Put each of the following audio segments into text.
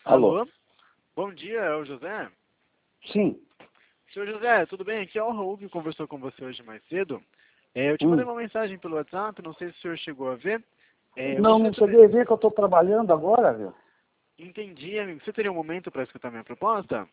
Alô? Alô? Bom dia, é o José? Sim. Senhor José, tudo bem? Aqui é o Raul que conversou com você hoje mais cedo. Eu te mandei Hum. uma mensagem pelo WhatsApp, não sei se o senhor chegou a ver. Eu Não, gostaria não de saber... cheguei a ver que eu estou trabalhando agora, viu? Entendi, amigo. Você teria um momento para escutar minha proposta?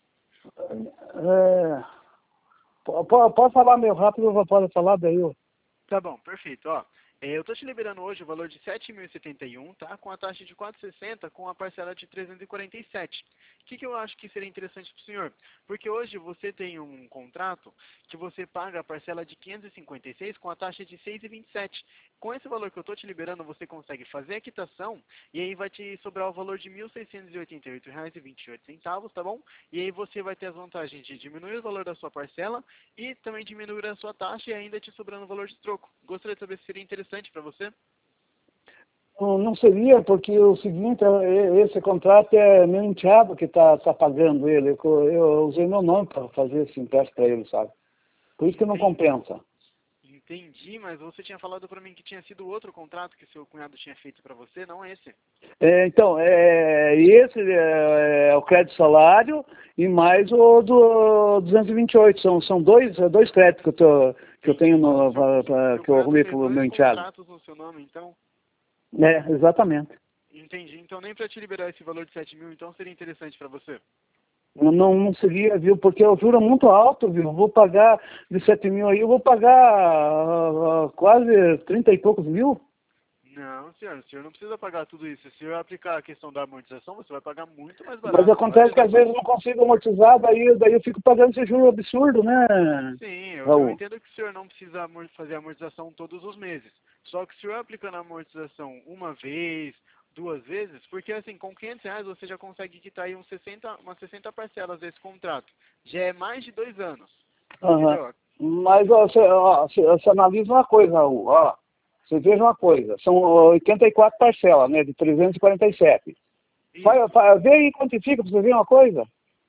É, pode falar meio rápido, pode falar daí. Tá bom, perfeito. Ó, eu tô te liberando hoje o valor de 7.071, tá? Com a taxa de 4,60, com a parcela de 347. O que eu acho que seria interessante para o senhor? Porque hoje você tem um contrato que você paga a parcela de 556 com a taxa de 6,27. Com esse valor que eu tô te liberando, você consegue fazer a quitação e aí vai te sobrar o valor de R$ 1.688,28, tá bom? E aí você vai ter as vantagens de diminuir o valor da sua parcela e também diminuir a sua taxa e ainda te sobrando o valor de troco. Gostaria de saber se seria interessante para você? Não seria, porque o seguinte, esse contrato é meu enteado que tá pagando ele. Eu usei meu nome para fazer esse empréstimo para ele, sabe? Por isso que não compensa. Entendi, mas você tinha falado para mim que tinha sido outro contrato que seu cunhado tinha feito para você, não esse? Então, esse é o crédito salário e mais o do 228. São dois créditos que eu tenho Seu que eu cunhado arrumei para fez o meu dois enteado. contratos no seu nome, então? Exatamente. Entendi. Então nem para te liberar esse valor de 7.000, então seria interessante para você? Não seria, viu? Porque o juro é muito alto, viu? Eu vou pagar de 7 mil aí, eu vou pagar quase 30 e poucos mil. Não, senhor. O senhor não precisa pagar tudo isso. Se o senhor aplicar a questão da amortização, você vai pagar muito mais Mas barato. Olha, acontece que às vezes eu não consigo amortizar, daí eu fico pagando esse juro absurdo, né, sim, eu Raul? entendo que o senhor não precisa fazer amortização todos os meses. Só que o senhor aplicando a amortização uma vez, duas vezes, porque assim, com R$ 500 você já consegue quitar aí umas 60 parcelas desse contrato. Já é mais de 2 anos. Aham. Entendeu? Mas você analisa uma coisa, Raul. Ó, você veja uma coisa. São 84 parcelas, né? De 347. Isso. Vê aí quanto fica pra você ver uma coisa.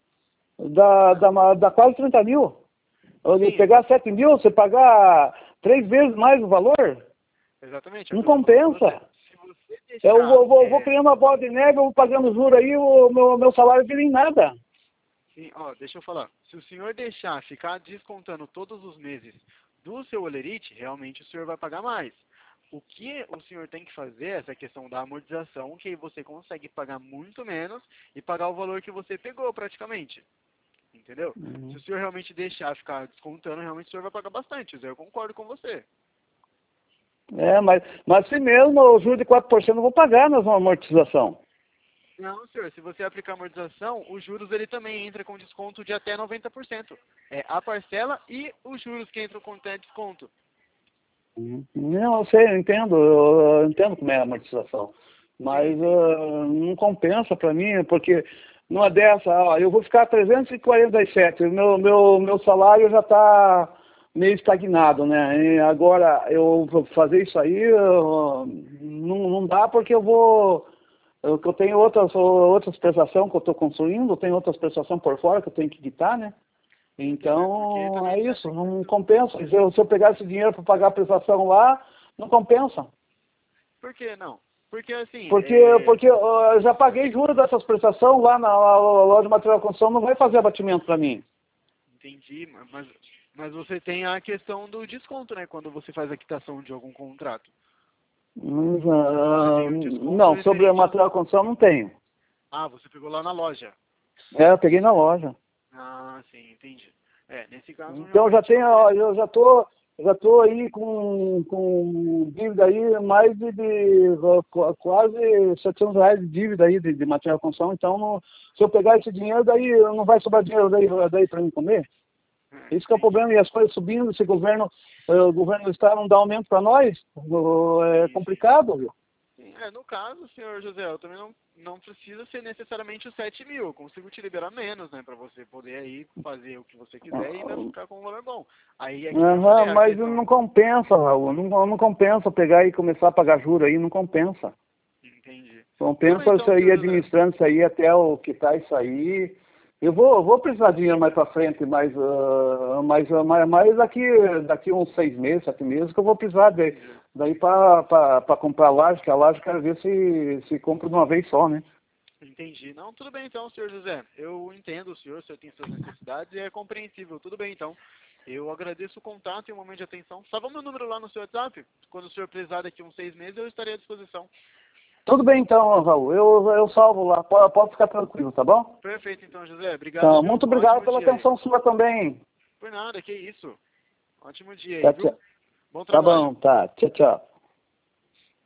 Dá quase 30 mil. Ou Sim, pegar 7 mil, você pagar 3 vezes mais o valor, exatamente, é o não que eu tô falando com você. compensa. Se você Eu deixar, vou criando uma bola de neve, eu vou pagando juros aí, o meu salário vira em nada. sim, ó, deixa eu falar. Se o senhor deixar ficar descontando todos os meses do seu olerite, realmente o senhor vai pagar mais. O que o senhor tem que fazer é essa questão da amortização, que aí você consegue pagar muito menos e pagar o valor que você pegou praticamente. Entendeu? Se o senhor realmente deixar ficar descontando, realmente o senhor vai pagar bastante. Eu concordo com você. Mas se mesmo o juro de 4% eu vou pagar nas amortização. Não, senhor, se você aplicar amortização, os juros ele também entra com desconto de até 90%. É a parcela e os juros que entram com até desconto. Não, eu sei, eu entendo como é a amortização. Sim, Mas sim. não compensa para mim, porque numa dessa, ó, eu vou ficar 347, meu salário já está meio estagnado, né? E agora eu vou fazer isso aí, não dá porque eu tenho outras prestações que eu estou construindo, eu tenho outras prestações por fora que eu tenho que quitar, né? Entendi. Porque Então, também é você isso, acha... não compensa. Se eu pegar esse dinheiro para pagar a prestação lá, não compensa. Por que não? Porque assim, Porque eu já paguei juros dessas prestações lá na loja de material de construção, não vai fazer abatimento para mim. entendi, mas você tem a questão do desconto, né? Quando você faz a quitação de algum contrato. Você tem um desconto Não, sobre o referente material de construção não tenho. você pegou lá na loja. Eu peguei na loja. Ah, sim, entendi. Nesse caso Então realmente não seria. eu já tô aí com dívida aí, mais quase R$ 700 de dívida aí de material de construção. Então, se eu pegar esse dinheiro, daí não vai sobrar dinheiro daí para mim comer. Esse que é o Entendi. problema, e as coisas subindo, esse o governo do estado não dá aumento para nós, é Sim, sim. complicado, viu? Sim, no caso, senhor José, eu também não precisa ser necessariamente os 7.000. Eu consigo te liberar menos, né? Pra você poder aí fazer o que você quiser e ainda ficar com um valor bom. Aí é que nem eu falei, a Mas questão. não compensa, Raul, não compensa pegar e começar a pagar juros aí, não compensa. Entendi. Tudo bem Compensa então, isso aí senhor José. administrando isso aí até o que tá isso aí. Eu vou precisar de dinheiro mais para frente, mas daqui uns 6 meses, 7 meses, que eu vou precisar daí para comprar laje, que a laje eu quero ver se compro de uma vez só, né? Entendi. Não, tudo bem então, senhor José. Eu entendo o senhor tem suas necessidades e é compreensível. Tudo bem então. Eu agradeço o contato e o momento de atenção. Salva meu número lá no seu WhatsApp. Quando o senhor precisar daqui uns 6 meses, eu estarei à disposição. Tudo bem então, Raul. Eu salvo lá. Pode ficar tranquilo, tá bom? Perfeito então, José. Obrigado, Então, viu? muito Um obrigado ótimo pela dia aí. atenção sua também. Por nada, que isso. Ótimo dia aí, Tá, viu? Bom tá trabalho. bom, tá. Tchau, tchau.